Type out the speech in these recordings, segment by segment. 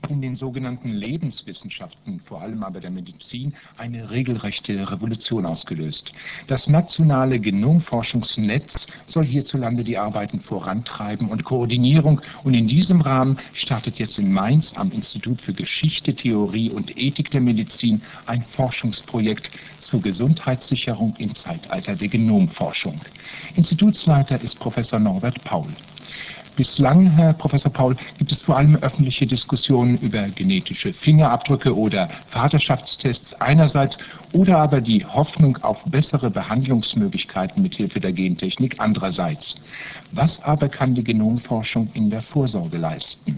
in den sogenannten Lebenswissenschaften, vor allem aber der Medizin, eine regelrechte Revolution ausgelöst. Das nationale Genomforschungsnetz soll hierzulande die Arbeiten vorantreiben und Koordinierung. Und in diesem Rahmen startet jetzt in Mainz am Institut für Geschichte, Theorie und Ethik der Medizin ein Forschungsprojekt zur Gesundheitssicherung im Zeitalter der Genomforschung. Institutsleiter ist Professor Norbert Paul. Bislang, Herr Professor Paul, gibt es vor allem öffentliche Diskussionen über genetische Fingerabdrücke oder Vaterschaftstests einerseits oder aber die Hoffnung auf bessere Behandlungsmöglichkeiten mithilfe der Gentechnik andererseits. Was aber kann die Genomforschung in der Vorsorge leisten?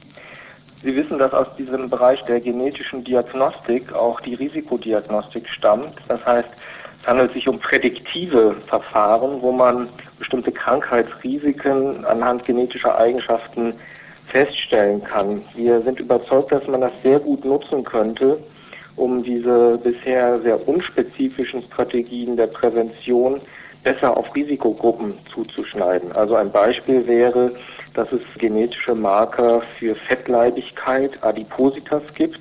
Sie wissen, dass aus diesem Bereich der genetischen Diagnostik auch die Risikodiagnostik stammt. Das heißt, es handelt sich um prädiktive Verfahren, wo man bestimmte Krankheitsrisiken anhand genetischer Eigenschaften feststellen kann. Wir sind überzeugt, dass man das sehr gut nutzen könnte, um diese bisher sehr unspezifischen Strategien der Prävention besser auf Risikogruppen zuzuschneiden. Also ein Beispiel wäre, dass es genetische Marker für Fettleibigkeit, Adipositas gibt,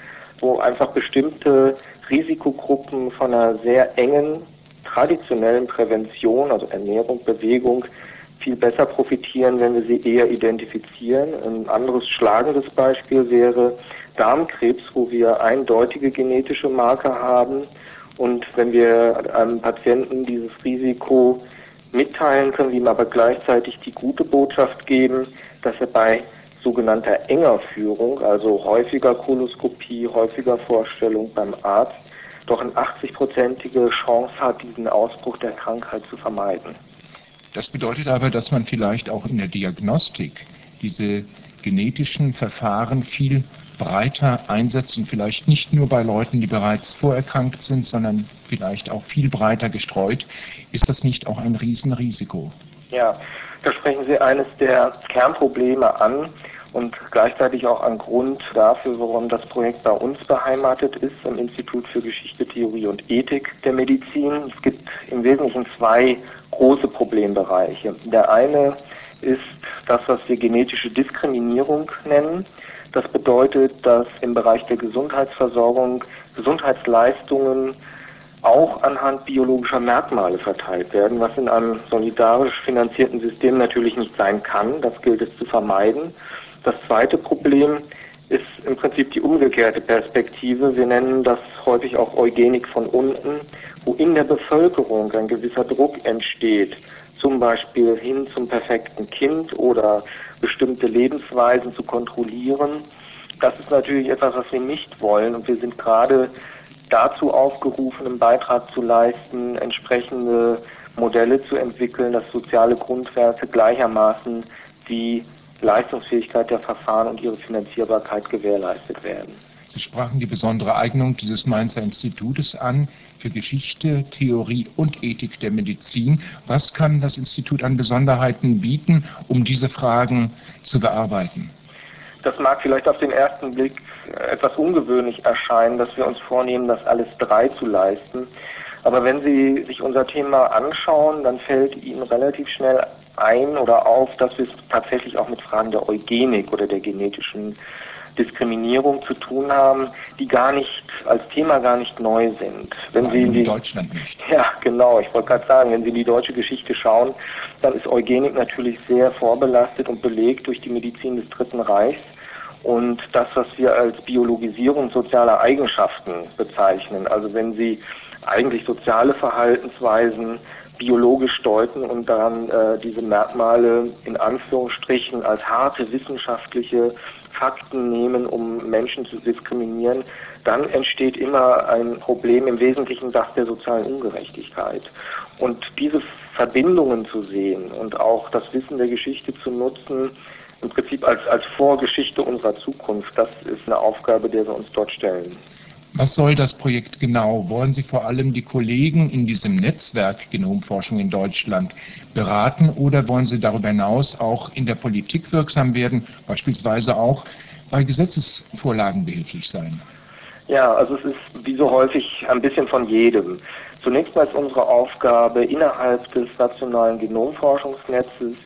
wo einfach bestimmte Risikogruppen von einer sehr engen traditionellen Prävention, also Ernährung, Bewegung, viel besser profitieren, wenn wir sie eher identifizieren. Ein anderes schlagendes Beispiel wäre Darmkrebs, wo wir eindeutige genetische Marker haben. Und wenn wir einem Patienten dieses Risiko mitteilen, können wir ihm aber gleichzeitig die gute Botschaft geben, dass er bei sogenannter enger Führung, also häufiger Koloskopie, häufiger Vorstellung beim Arzt, doch eine 80-prozentige Chance hat, diesen Ausbruch der Krankheit zu vermeiden. Das bedeutet aber, dass man vielleicht auch in der Diagnostik diese genetischen Verfahren viel breiter einsetzt und vielleicht nicht nur bei Leuten, die bereits vorerkrankt sind, sondern vielleicht auch viel breiter gestreut. Ist das nicht auch ein Riesenrisiko? Ja, da sprechen Sie eines der Kernprobleme an und gleichzeitig auch ein Grund dafür, warum das Projekt bei uns beheimatet ist, im Institut für Geschichte, Theorie und Ethik der Medizin. Es gibt im Wesentlichen zwei große Problembereiche. Der eine ist das, was wir genetische Diskriminierung nennen. Das bedeutet, dass im Bereich der Gesundheitsversorgung Gesundheitsleistungen auch anhand biologischer Merkmale verteilt werden, was in einem solidarisch finanzierten System natürlich nicht sein kann. Das gilt es zu vermeiden. Das zweite Problem ist im Prinzip die umgekehrte Perspektive. Wir nennen das häufig auch Eugenik von unten, wo in der Bevölkerung ein gewisser Druck entsteht, zum Beispiel hin zum perfekten Kind oder bestimmte Lebensweisen zu kontrollieren. Das ist natürlich etwas, was wir nicht wollen, und wir sind gerade dazu aufgerufen, einen Beitrag zu leisten, entsprechende Modelle zu entwickeln, dass soziale Grundwerte gleichermaßen wie Leistungsfähigkeit der Verfahren und ihre Finanzierbarkeit gewährleistet werden. Sie sprachen die besondere Eignung dieses Mainzer Institutes an für Geschichte, Theorie und Ethik der Medizin. Was kann das Institut an Besonderheiten bieten, um diese Fragen zu bearbeiten? Das mag vielleicht auf den ersten Blick etwas ungewöhnlich erscheinen, dass wir uns vornehmen, das alles drei zu leisten. Aber wenn Sie sich unser Thema anschauen, dann fällt Ihnen relativ schnell ein oder auf, dass wir es tatsächlich auch mit Fragen der Eugenik oder der genetischen Diskriminierung zu tun haben, die gar nicht als Thema gar nicht neu sind. Wenn Sie in Deutschland nicht. Ja, genau. Ich wollte gerade sagen, wenn Sie in die deutsche Geschichte schauen, dann ist Eugenik natürlich sehr vorbelastet und belegt durch die Medizin des Dritten Reichs. Und das, was wir als Biologisierung sozialer Eigenschaften bezeichnen, also wenn Sie eigentlich soziale Verhaltensweisen biologisch deuten und dann diese Merkmale in Anführungsstrichen als harte wissenschaftliche Fakten nehmen, um Menschen zu diskriminieren, dann entsteht immer ein Problem, im Wesentlichen das der sozialen Ungerechtigkeit. Und diese Verbindungen zu sehen und auch das Wissen der Geschichte zu nutzen, im Prinzip als Vorgeschichte unserer Zukunft, das ist eine Aufgabe, der wir uns dort stellen. Was soll das Projekt genau? Wollen Sie vor allem die Kollegen in diesem Netzwerk Genomforschung in Deutschland beraten oder wollen Sie darüber hinaus auch in der Politik wirksam werden, beispielsweise auch bei Gesetzesvorlagen behilflich sein? Ja, also es ist wie so häufig ein bisschen von jedem. Zunächst mal ist unsere Aufgabe, innerhalb des nationalen Genomforschungsnetzes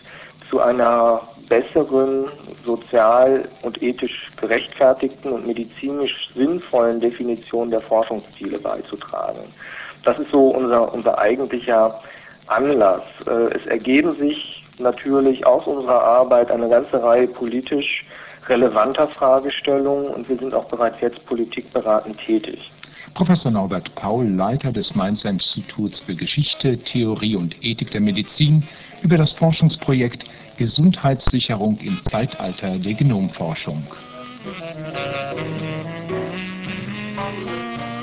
zu einer besseren, sozial und ethisch gerechtfertigten und medizinisch sinnvollen Definition der Forschungsziele beizutragen. Das ist so unser eigentlicher Anlass. Es ergeben sich natürlich aus unserer Arbeit eine ganze Reihe politisch relevanter Fragestellungen und wir sind auch bereits jetzt politikberatend tätig. Professor Norbert Paul, Leiter des Mainzer Instituts für Geschichte, Theorie und Ethik der Medizin, über das Forschungsprojekt Gesundheitssicherung im Zeitalter der Genomforschung.